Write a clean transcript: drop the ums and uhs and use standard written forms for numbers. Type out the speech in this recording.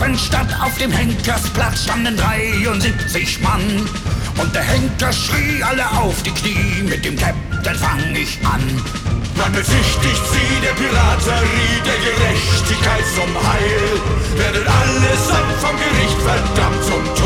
Anstatt auf dem Henkersplatz standen 73 Mann. Und der Henker schrie alle auf die Knie, mit dem Captain fang ich an. Man bezichtigt sie der Piraterie, der Gerechtigkeit zum Heil, werdet allesamt vom Gericht verdammt zum